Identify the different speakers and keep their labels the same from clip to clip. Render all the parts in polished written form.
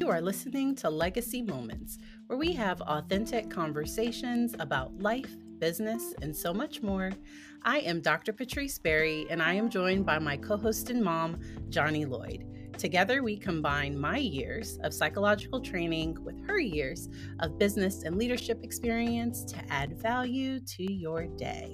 Speaker 1: You are listening to Legacy Moments, where we have authentic conversations about life, business, and so much more. I am Dr. Patrice Berry, and I am joined by my co host and mom, Johnny Lloyd. Together, we combine my years of psychological training with her years of business and leadership experience to add value to your day.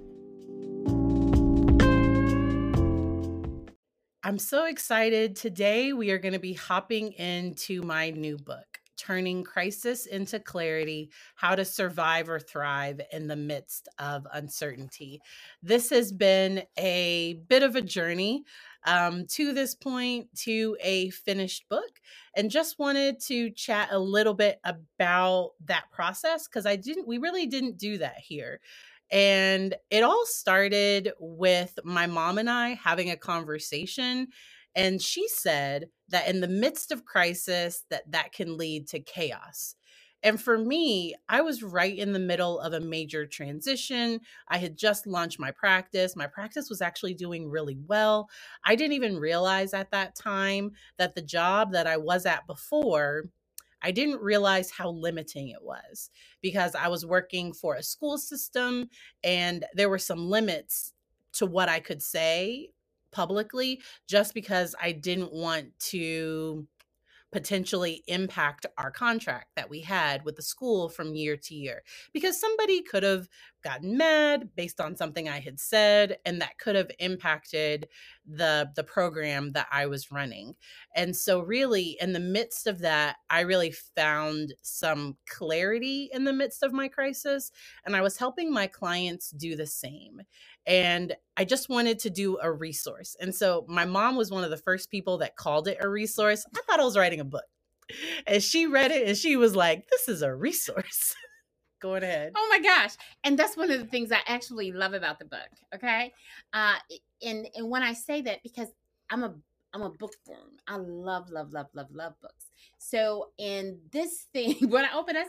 Speaker 1: I'm so excited. Today, we are going to be hopping into my new book, Turning Crisis into Clarity: How to Survive or Thrive in the Midst of Uncertainty. This has been a bit of a journey to this point, to a finished book, and just wanted to chat a little bit about that process because we really didn't do that here. And it all started with my mom and I having a conversation. And she said that in the midst of crisis, that can lead to chaos. And for me, I was right in the middle of a major transition. I had just launched my practice. My practice was actually doing really well. I didn't even realize at that time that the job that I was at before, I didn't realize how limiting it was because I was working for a school system and there were some limits to what I could say publicly just because I didn't want to potentially impact our contract that we had with the school from year to year, because somebody could have gotten mad based on something I had said, and that could have impacted the program that I was running. And so really in the midst of that, I really found some clarity in the midst of my crisis, and I was helping my clients do the same. And I just wanted to do a resource. And so my mom was one of the first people that called it a resource. I thought I was writing a book. And she read it and she was like, this is a resource. Go ahead.
Speaker 2: Oh my gosh. And that's one of the things I actually love about the book. Okay. And when I say that, because I'm a bookworm. I love books. So in this thing, when I opened, I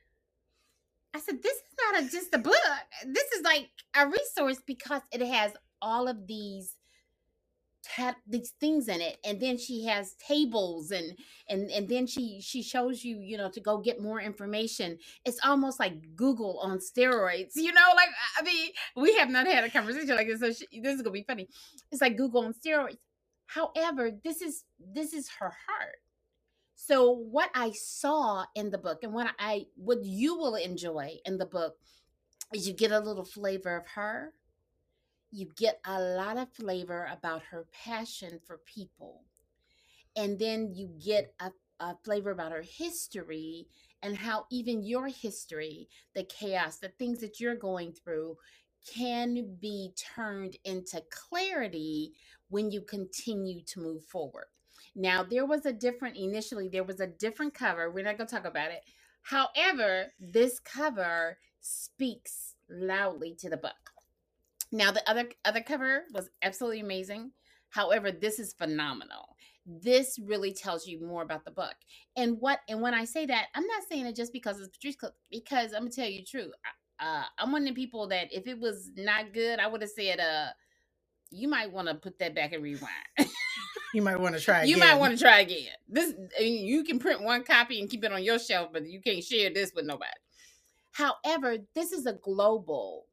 Speaker 2: said, this is not just a book. This is like a resource because it has all of these things in it, and then she has tables and then she shows you to go get more information. It's almost like Google on steroids, like, I mean, we have not had a conversation like this, so this is gonna be funny. It's like Google on steroids. However, this is her heart. So what I saw in the book and what you will enjoy in the book is you get a little flavor of her. You get a lot of flavor about her passion for people. And then you get a flavor about her history and how even your history, the chaos, the things that you're going through, can be turned into clarity when you continue to move forward. Now, initially, there was a different cover. We're not going to talk about it. However, this cover speaks loudly to the book. Now, the other cover was absolutely amazing. However, this is phenomenal. This really tells you more about the book. And when I say that, I'm not saying it just because it's Patrice, because I'm gonna tell you the truth. I'm one of the people that if it was not good, I would have said, you might want to put that back and rewind.
Speaker 1: You might want to try again.
Speaker 2: You might want to try again. You can print one copy and keep it on your shelf, but you can't share this with nobody. However, this has global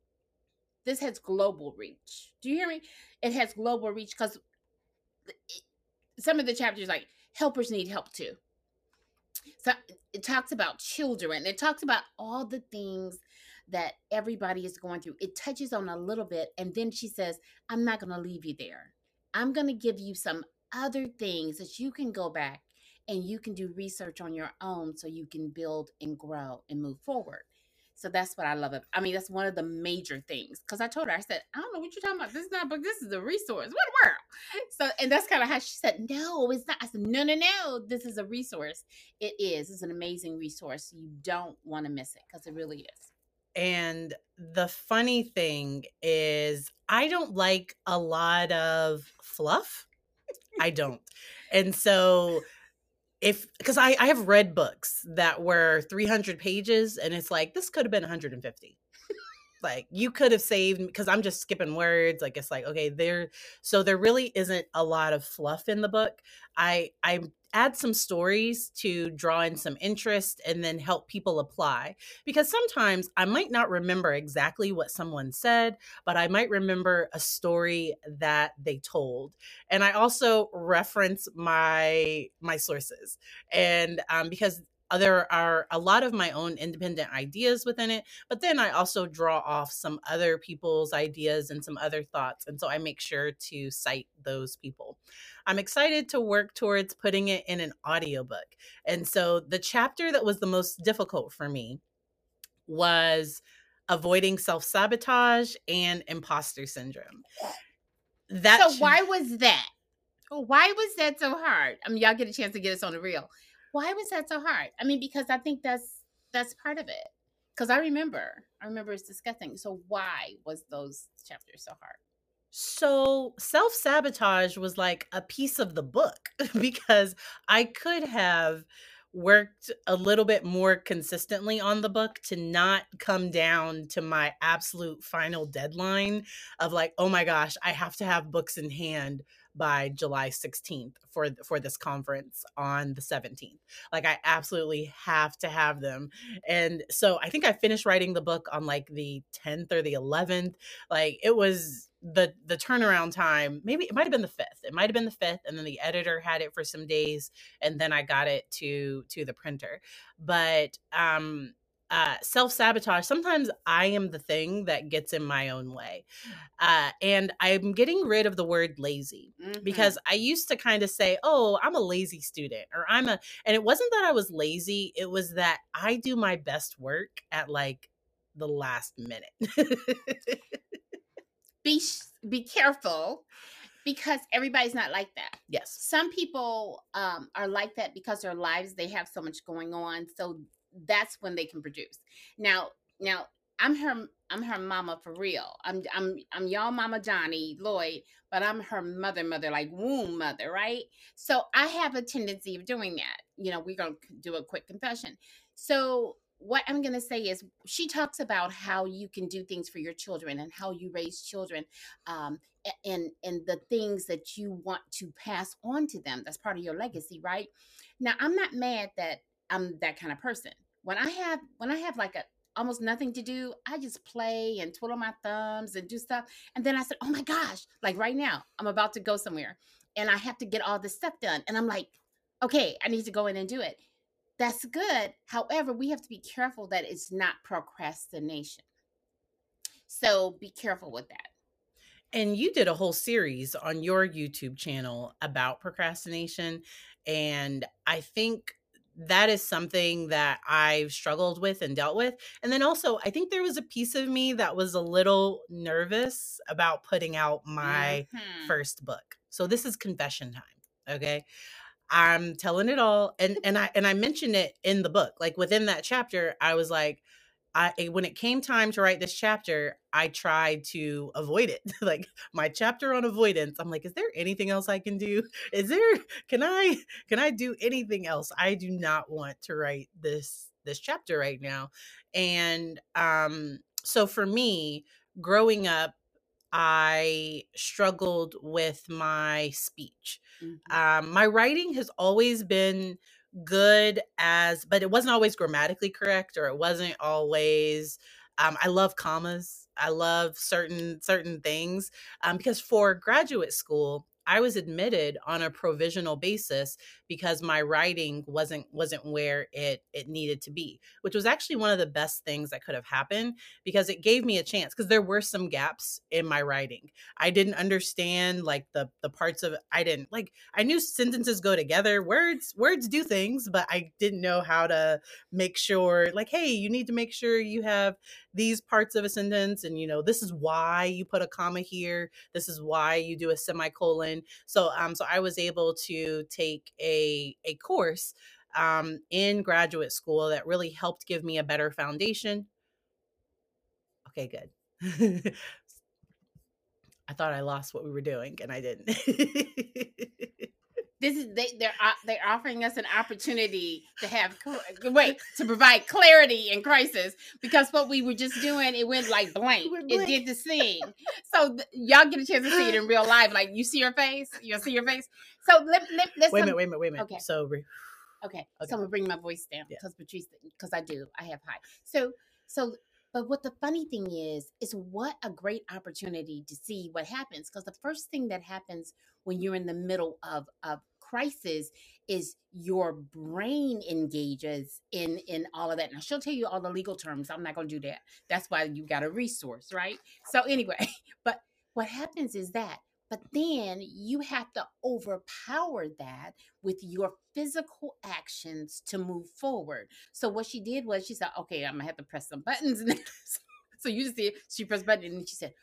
Speaker 2: reach. Do you hear me? It has global reach because some of the chapters, like, helpers need help too. So it talks about children. It talks about all the things that everybody is going through. It touches on a little bit. And then she says, I'm not going to leave you there. I'm going to give you some other things that you can go back and you can do research on your own so you can build and grow and move forward. So that's what I love. I mean, that's one of the major things. Because I told her, I said, I don't know what you're talking about. This is not a book. This is a resource. What the world? So, and that's kind of how she said, no, it's not. I said, no. This is a resource. It is. It's an amazing resource. You don't want to miss it because it really is.
Speaker 1: And the funny thing is, I don't like a lot of fluff. I don't. And so because I have read books that were 300 pages and it's like, this could have been 150. Like you could have saved, because I'm just skipping words. Like it's like, okay, there really isn't a lot of fluff in the book. I add some stories to draw in some interest and then help people apply, because sometimes I might not remember exactly what someone said, but I might remember a story that they told. And I also reference my sources, and because there are a lot of my own independent ideas within it, but then I also draw off some other people's ideas and some other thoughts. And so I make sure to cite those people. I'm excited to work towards putting it in an audiobook. And so the chapter that was the most difficult for me was avoiding self sabotage and imposter syndrome.
Speaker 2: So why was that? Why was that so hard? I mean, y'all get a chance to get us on the reel. Why was that so hard? I mean, because I think that's part of it. Because I remember it's disgusting. So why was those chapters so hard?
Speaker 1: So self sabotage was like a piece of the book because I could have worked a little bit more consistently on the book to not come down to my absolute final deadline of like, oh my gosh, I have to have books in hand by July 16th for this conference on the 17th. Like I absolutely have to have them. And so I think I finished writing the book on like the 10th or the 11th. Like it was the turnaround time. Maybe it might have been the 5th. It might have been the 5th, and then the editor had it for some days, and then I got it to the printer. But self-sabotage, sometimes I am the thing that gets in my own way. And I'm getting rid of the word lazy, because I used to kind of say, oh, I'm a lazy student, or and it wasn't that I was lazy. It was that I do my best work at like the last minute.
Speaker 2: Be careful, because everybody's not like that.
Speaker 1: Yes.
Speaker 2: Some people are like that because their lives, they have so much going on, so that's when they can produce. Now I'm her mama for real. I'm y'all mama Johnny Lloyd, but I'm her mother, like womb mother, right? So I have a tendency of doing that. We're gonna do a quick confession. So what I'm going to say is, she talks about how you can do things for your children and how you raise children, and the things that you want to pass on to them. That's part of your legacy, right? Now, I'm not mad that I'm that kind of person. When I have like a almost nothing to do, I just play and twiddle my thumbs and do stuff. And then I said, oh my gosh, like right now, I'm about to go somewhere and I have to get all this stuff done. And I'm like, okay, I need to go in and do it. That's good. However, we have to be careful that it's not procrastination. So be careful with that.
Speaker 1: And you did a whole series on your YouTube channel about procrastination. And I think that is something that I've struggled with and dealt with. And then also, I think there was a piece of me that was a little nervous about putting out my first book. So this is confession time. Okay. I'm telling it all. And I mentioned it in the book. Like within that chapter, I was like, when it came time to write this chapter, I tried to avoid it. Like my chapter on avoidance, I'm like, is there anything else I can do? Can I do anything else? I do not want to write this chapter right now. And so for me, growing up, I struggled with my speech. My writing has always been good, but it wasn't always grammatically correct, or it wasn't always. I love commas. I love certain things, because for graduate school, I was admitted on a provisional basis because my writing wasn't where it needed to be, which was actually one of the best things that could have happened, because it gave me a chance, because there were some gaps in my writing. I didn't understand like the parts of it. I knew sentences go together, words do things, but I didn't know how to make sure, like, hey, you need to make sure you have these parts of a sentence, and this is why you put a comma here, this is why you do a semicolon. So I was able to take a course in graduate school that really helped give me a better foundation. Okay, good. I thought I lost what we were doing, and I didn't.
Speaker 2: this is they're offering us an opportunity to have to provide clarity in crisis, because what we were just doing, it went like blank. It did the thing. So y'all get a chance to see it in real life. Like, you see her face. You'll see her face. So let's
Speaker 1: wait a minute.
Speaker 2: Okay.
Speaker 1: So
Speaker 2: Okay. So I'm gonna bring my voice down,
Speaker 1: Yeah.
Speaker 2: because Patrice, because I have high. So but what the funny thing is what a great opportunity to see what happens. Because the first thing that happens when you're in the middle of crisis is your brain engages in all of that. Now, she'll tell you all the legal terms. I'm not going to do that. That's why you got a resource, right? So anyway, but what happens is that, but then you have to overpower that with your physical actions to move forward. So what she did was she said, okay, I'm gonna have to press some buttons. So you just see she pressed a button and she said,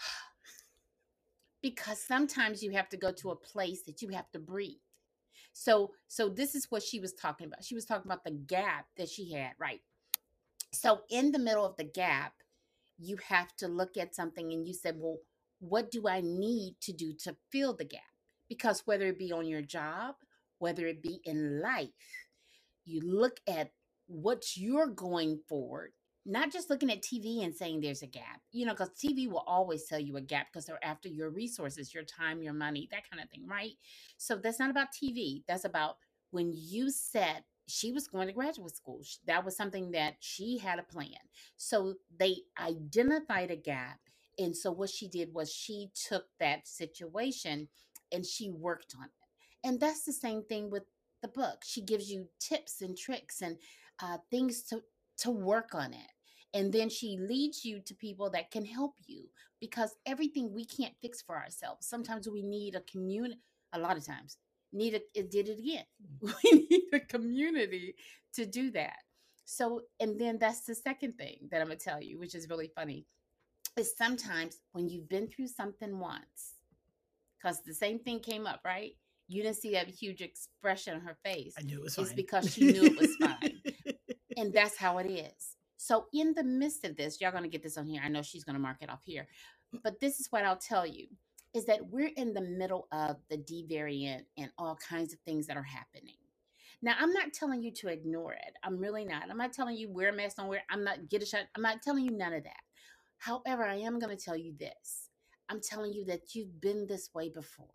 Speaker 2: because sometimes you have to go to a place that you have to breathe. So this is what she was talking about. She was talking about the gap that she had, right? So in the middle of the gap, you have to look at something and you said, well, what do I need to do to fill the gap? Because whether it be on your job, whether it be in life, you look at what you're going forward, not just looking at TV and saying there's a gap, because TV will always tell you a gap because they're after your resources, your time, your money, that kind of thing, right? So that's not about TV. That's about when you said she was going to graduate school. That was something that she had a plan. So they identified a gap. And so what she did was she took that situation and she worked on it. And that's the same thing with the book. She gives you tips and tricks and things to work on it. And then she leads you to people that can help you, because everything we can't fix for ourselves. Sometimes we need a community. A lot of times, it did it again. We need a community to do that. So, and then that's the second thing that I'm gonna tell you, which is really funny, is sometimes when you've been through something once, because the same thing came up, right? You didn't see that huge expression on her face.
Speaker 1: I knew it was fine.
Speaker 2: It's because she knew it was fine. And that's how it is. So in the midst of this, y'all going to get this on here. I know she's going to mark it off here. But this is what I'll tell you, is that we're in the middle of the D variant and all kinds of things that are happening. Now, I'm not telling you to ignore it. I'm really not. I'm not telling you wear a mask, don't wear. I'm not get a shot. I'm not telling you none of that. However, I am going to tell you this. I'm telling you that you've been this way before.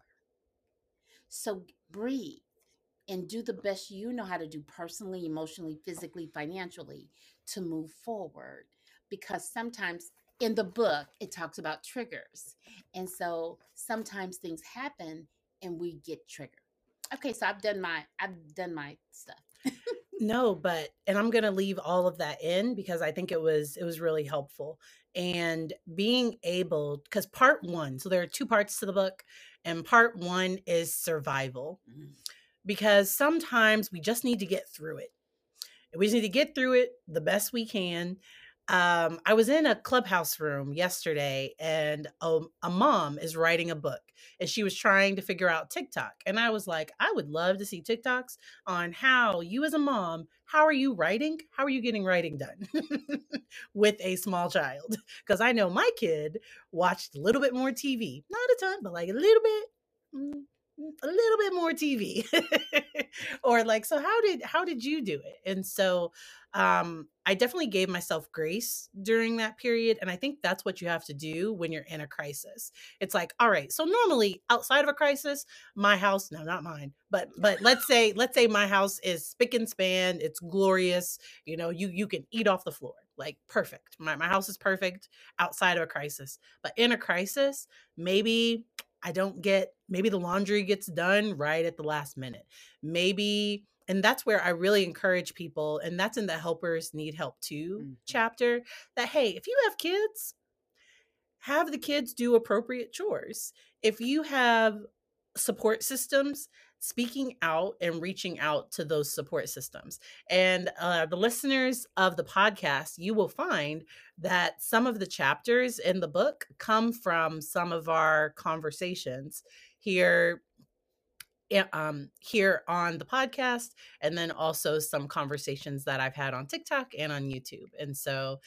Speaker 2: So breathe and do the best you know how to do personally, emotionally, physically, financially to move forward. Because sometimes in the book, it talks about triggers. And so sometimes things happen and we get triggered. Okay, so I've done my stuff.
Speaker 1: No, and I'm going to leave all of that in because I think it was really helpful. And being able, because part 1, so there are 2 parts to the book, and part 1 is survival. Because sometimes we just need to get through it. We just need to get through it the best we can. I was in a Clubhouse room yesterday, and a mom is writing a book, and she was trying to figure out TikTok. And I was like, I would love to see TikToks on how you, as a mom, how are you writing? How are you getting writing done with a small child? Because I know my kid watched a little bit more TV, not a ton, but like a little bit. A little bit more TV. Or like, so how did you do it? And so I definitely gave myself grace during that period, and I think that's what you have to do when you're in a crisis. It's like, all right, so normally outside of a crisis, my house, no, not mine, but let's say my house is spick and span, it's glorious, you can eat off the floor, like perfect. My house is perfect outside of a crisis. But in a crisis, maybe maybe the laundry gets done right at the last minute. Maybe, and that's where I really encourage people, and that's in the Helpers Need Help Too chapter, that, hey, if you have kids, have the kids do appropriate chores. If you have support systems, speaking out and reaching out to those support systems. And the listeners of the podcast, you will find that some of the chapters in the book come from some of our conversations here here on the podcast, and then also some conversations that I've had on TikTok and on YouTube. And so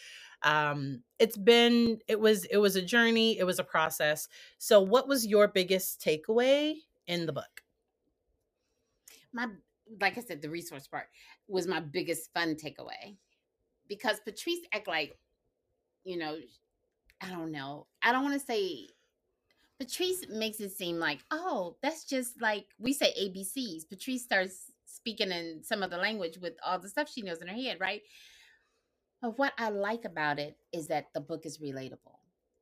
Speaker 1: it was a journey, it was a process. So what was your biggest takeaway in the book?
Speaker 2: My, like I said, the resource part was my biggest fun takeaway because Patrice act like, you know, I don't know. I don't want to say Patrice makes it seem like, oh, that's just like we say ABCs. Patrice starts speaking in some other language with all the stuff she knows in her head, right? But what I like about it is that the book is relatable.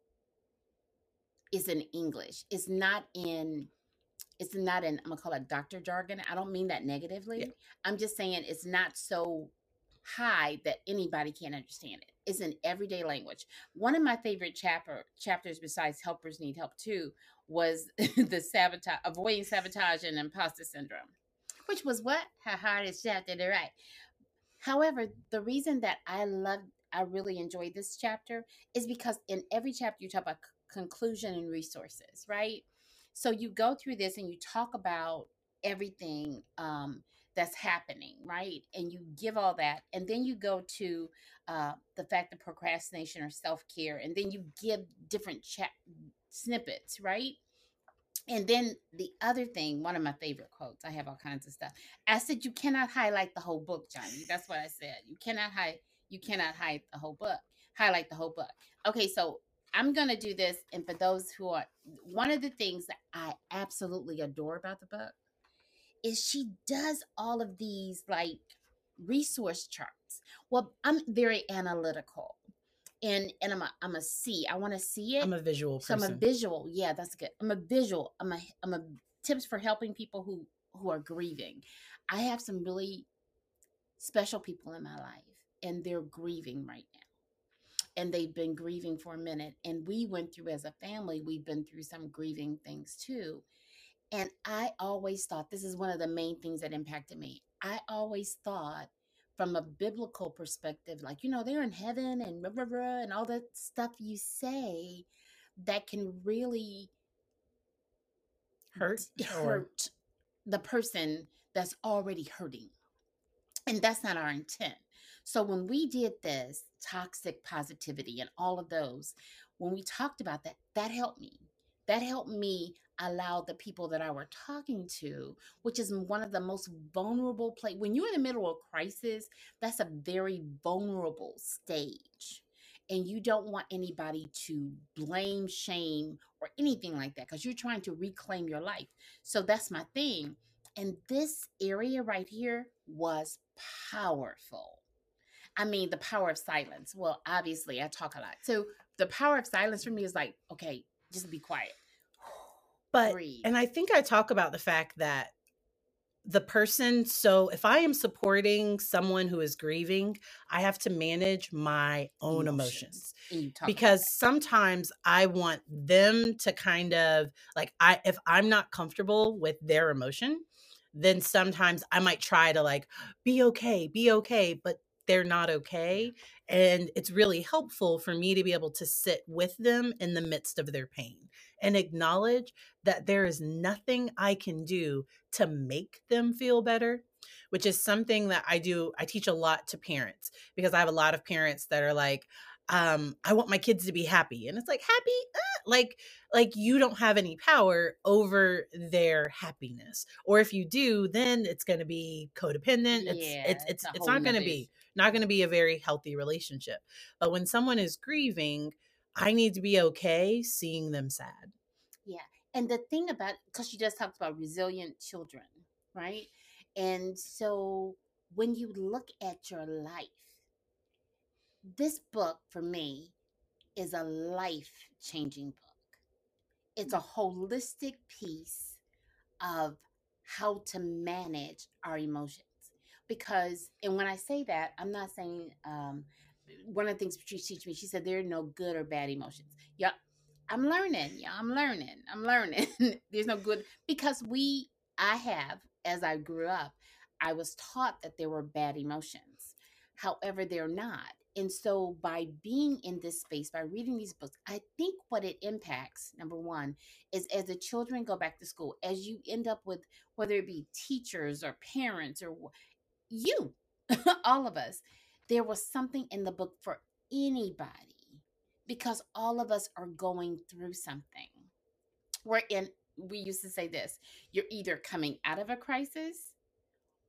Speaker 2: It's in English. It's not in I'm gonna call it doctor jargon. I don't mean that
Speaker 1: Yeah.
Speaker 2: negatively. I'm just saying it's not so high that anybody can understand it. It's in everyday language. One of my favorite chapters besides helpers need help too was the sabotage avoiding sabotage and imposter syndrome, which was what her hardest chapter to write. However, the reason that I really enjoyed this chapter is because in every chapter you talk about conclusion and resources, right? So you go through this and you talk about everything that's happening, right? And you give all that, and then you go to the fact of procrastination or self care, and then you give different snippets, right? And then the other thing, one of my favorite quotes, I have all kinds of stuff. I said, you cannot highlight the whole book, Johnny. That's what I said. You cannot hide the whole book, highlight the whole book. Okay, so I'm gonna do this. And for those who are one of the things that I absolutely adore about the book is she does all of these like resource charts. Well, I'm very analytical and I'm a see. I want to see it.
Speaker 1: I'm a visual
Speaker 2: So I'm a
Speaker 1: person.
Speaker 2: visual. Yeah, that's good. I'm a visual. I'm a tips for helping people who are grieving. I have some really special people in my life, and they're grieving right now. And they've been grieving for a minute. And we went through as a family, we've been through some grieving things too. And I always thought this is one of the main things that impacted me. I always thought from a biblical perspective, like, they're in heaven and blah, blah, blah, and all that stuff you say that can really
Speaker 1: Hurt or
Speaker 2: hurt the person that's already hurting. And that's not our intent. So when we did this toxic positivity and all of those, when we talked about that, that helped me. That helped me allow the people that I were talking to, which is one of the most vulnerable place. When you're in the middle of crisis, that's a very vulnerable stage. And you don't want anybody to blame, shame, or anything like that because you're trying to reclaim your life. So that's my thing. And this area right here was powerful. I mean, the power of silence. Well, obviously, I talk a lot. So the power of silence for me is like, okay, just be quiet.
Speaker 1: but
Speaker 2: Breathe.
Speaker 1: and I think I talk about the fact that the person, so if I am supporting someone who is grieving, I have to manage my own emotions
Speaker 2: And you talk
Speaker 1: because sometimes I want them to kind of like, if I'm not comfortable with their emotion, then sometimes I might try to like be okay, but they're not okay. And it's really helpful for me to be able to sit with them in the midst of their pain and acknowledge that there is nothing I can do to make them feel better, which is something that I do. I teach a lot to parents because I have a lot of parents that are like, I want my kids to be happy. And it's like, happy? Like you don't have any power over their happiness. Or if you do, then it's going to be codependent.
Speaker 2: Yeah,
Speaker 1: It's not going to be a very healthy relationship. But when someone is grieving, I need to be okay seeing them sad.
Speaker 2: Yeah. And the thing about, because you just talked about resilient children, right? And so when you look at your life, this book for me is a life changing book. It's a holistic piece of how to manage our emotions. Because, and when I say that, I'm not saying, one of the things she teach me, she said there are no good or bad emotions. Yeah, I'm learning. Yeah, I'm learning. I'm learning. There's no good because I have, as I grew up, I was taught that there were bad emotions. However, they're not. And so by being in this space, by reading these books, I think what it impacts, number one, is as the children go back to school, as you end up with, whether it be teachers or parents or you, all of us, there was something in the book for anybody because all of us are going through something. We used to say this, you're either coming out of a crisis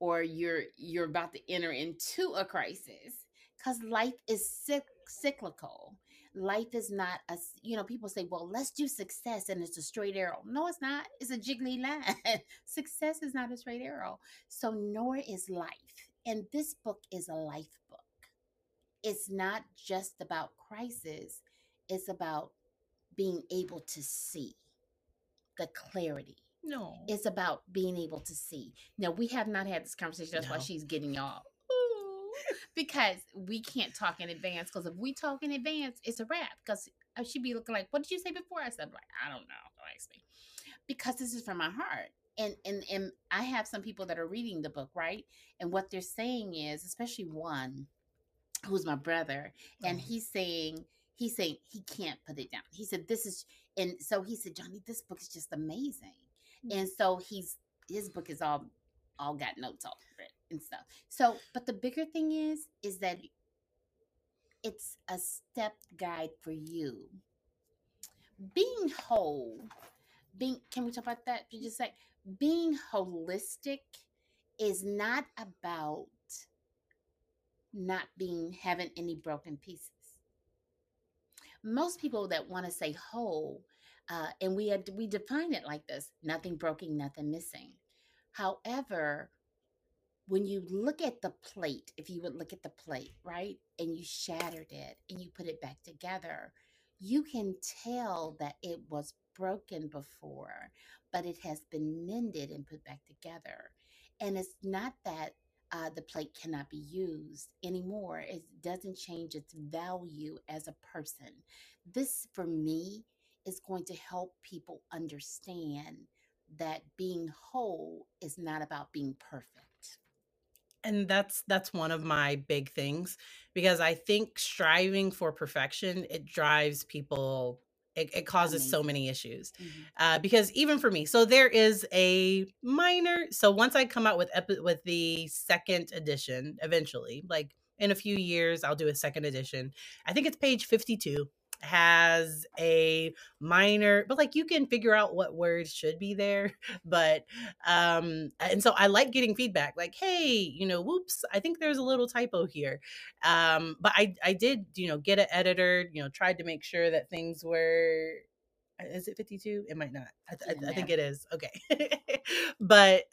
Speaker 2: or you're about to enter into a crisis, because life is cyclical. Life is not a, people say, well, let's do success and it's a straight arrow. No, it's not. It's a jiggly line. Success is not a straight arrow. So nor is life. And this book is a life book. It's not just about crisis. It's about being able to see the clarity.
Speaker 1: No.
Speaker 2: It's about being able to see. Now, we have not had this conversation. That's why
Speaker 1: No.
Speaker 2: she's getting y'all. Ooh, because we can't talk in advance. Because if we talk in advance, it's a wrap. Because she'd be looking like, what did you say before? I said, like, I don't know. Don't ask me. Because this is from my heart. And I have some people that are reading the book, right? And what they're saying is, especially one who's my brother, and he's saying he can't put it down. He said, this is, and so he said, Johnny, this book is just amazing. And so his book is all got notes all over it and stuff. So, but the bigger thing is that it's a step guide for you. Being whole, can we talk about that for just a sec? Being holistic is not about not having any broken pieces. Most people that want to say whole, and we define it like this: nothing broken, nothing missing. However, when you look at the plate, if you would look at the plate, right, and you shattered it and you put it back together, you can tell that it was broken before, but it has been mended and put back together. And it's not that the plate cannot be used anymore. It doesn't change its value as a person. This, for me, is going to help people understand that being whole is not about being perfect.
Speaker 1: And that's one of my big things, because I think striving for perfection, it drives people, it causes so many issues. Because even for me, so there is a minor, so once I come out with the second edition, eventually, like in a few years, I'll do a second edition. I think it's page 52, has a minor, but like you can figure out what words should be there. But and so I like getting feedback like, hey, whoops, I think there's a little typo here. But I did, get it edited, tried to make sure that things were, is it 52? It might not. I think it is. Okay. But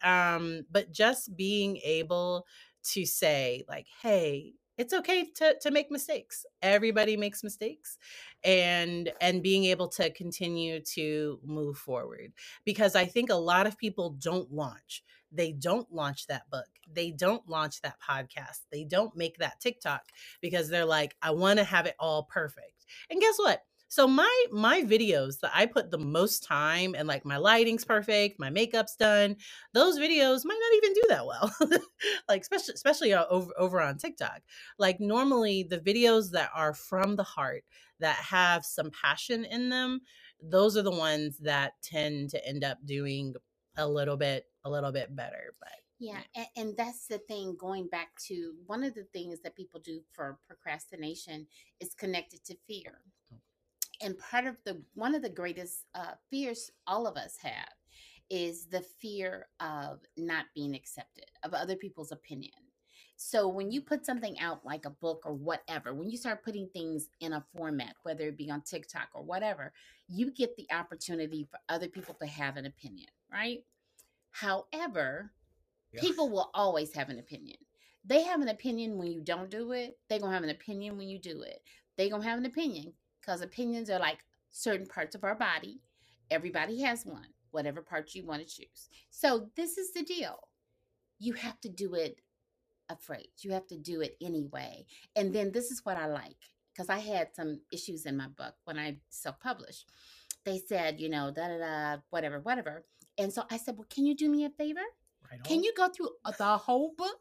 Speaker 1: just being able to say like, hey, it's okay to make mistakes. Everybody makes mistakes, and being able to continue to move forward. Because I think a lot of people don't launch. They don't launch that book. They don't launch that podcast. They don't make that TikTok because they're like, I want to have it all perfect. And guess what? So my videos that I put the most time, and like my lighting's perfect, my makeup's done, those videos might not even do that well. Like especially over on TikTok. Like normally the videos that are from the heart, that have some passion in them, those are the ones that tend to end up doing a little bit better. But
Speaker 2: yeah. And that's the thing, going back to one of the things that people do for procrastination is connected to fear. And one of the greatest fears all of us have is the fear of not being accepted, of other people's opinion. So when you put something out like a book or whatever, when you start putting things in a format, whether it be on TikTok or whatever, you get the opportunity for other people to have an opinion, right? However, people will always have an opinion. They have an opinion when you don't do it. They're going to have an opinion when you do it. They're going to have an opinion because opinions are like certain parts of our body. Everybody has one, whatever part you want to choose. So this is the deal. You have to do it afraid. You have to do it anyway. And then this is what I like, because I had some issues in my book when I self-published. They said, da da da, whatever, whatever. And so I said, well, can you do me a favor? Right on. Can you go through the whole book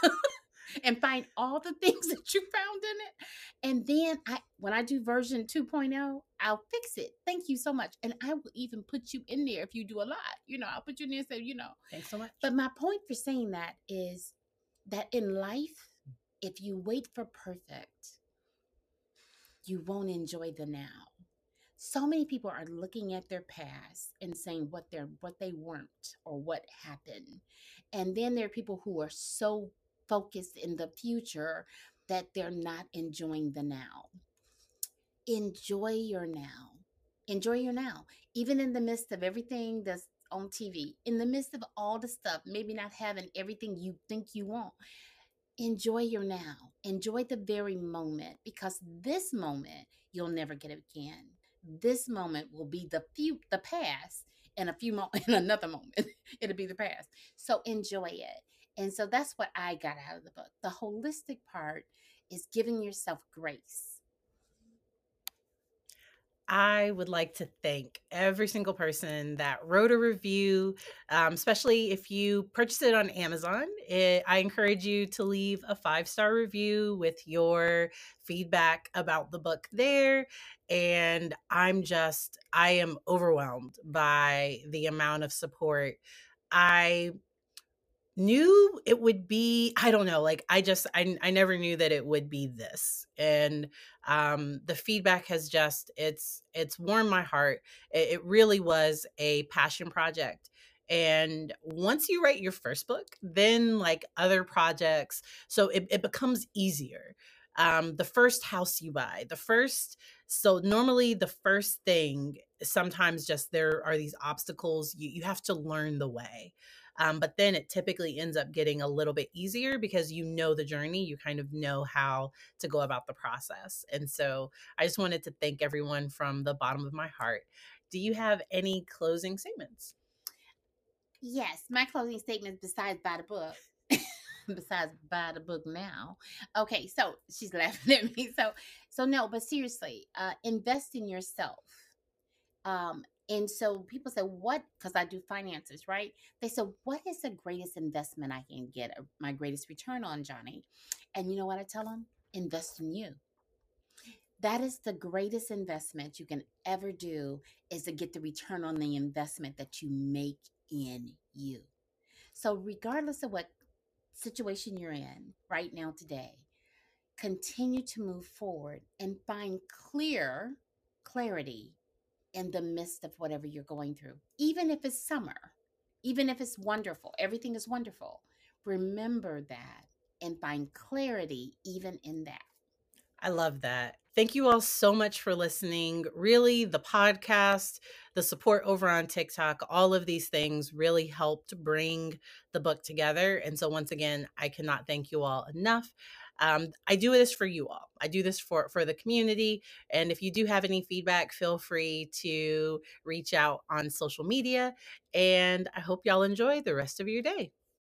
Speaker 2: and find all the things that you found in it? And then when I do version 2.0, I'll fix it. Thank you so much. And I will even put you in there if you do a lot. I'll put you in there and say,
Speaker 1: thanks so much.
Speaker 2: But my point for saying that is that in life, if you wait for perfect, you won't enjoy the now. So many people are looking at their past and saying what they weren't or what happened. And then there are people who are so focused in the future that they're not enjoying the now. Enjoy your now. Enjoy your now. Even in the midst of everything that's on TV, in the midst of all the stuff, maybe not having everything you think you want, enjoy your now. Enjoy the very moment, because this moment you'll never get it again. This moment will be the past. In a few in another moment it'll be the past. So enjoy it. And so that's what I got out of the book. The holistic part is giving yourself grace.
Speaker 1: I would like to thank every single person that wrote a review, especially if you purchased it on Amazon. I encourage you to leave a 5-star review with your feedback about the book there. And I am overwhelmed by the amount of support. I knew it would be, I don't know, like I never knew that it would be this. And the feedback has just, it's warmed my heart. It really was a passion project. And once you write your first book, then like other projects, so it becomes easier. The first house you buy, so normally the first thing, sometimes just there are these obstacles, you have to learn the way. But then it typically ends up getting a little bit easier because you know the journey, you kind of know how to go about the process. And so I just wanted to thank everyone from the bottom of my heart. Do you have any closing statements?
Speaker 2: Yes, my closing statement, besides buy the book, besides buy the book now. Okay, so she's laughing at me. So no, but seriously, invest in yourself. And so people say, what? Because I do finances, right? They said, what is the greatest investment I can get, my greatest return on, Johnny? And you know what I tell them? Invest in you. That is the greatest investment you can ever do, is to get the return on the investment that you make in you. So regardless of what situation you're in right now today, continue to move forward and find clarity in the midst of whatever you're going through. Even if it's summer, even if it's wonderful, everything is wonderful. Remember that and find clarity even in that.
Speaker 1: I love that. Thank you all so much for listening. Really, the podcast, the support over on TikTok, all of these things really helped bring the book together. And so, once again, I cannot thank you all enough. I do this for you all. I do this for the community. And if you do have any feedback, feel free to reach out on social media. And I hope y'all enjoy the rest of your day.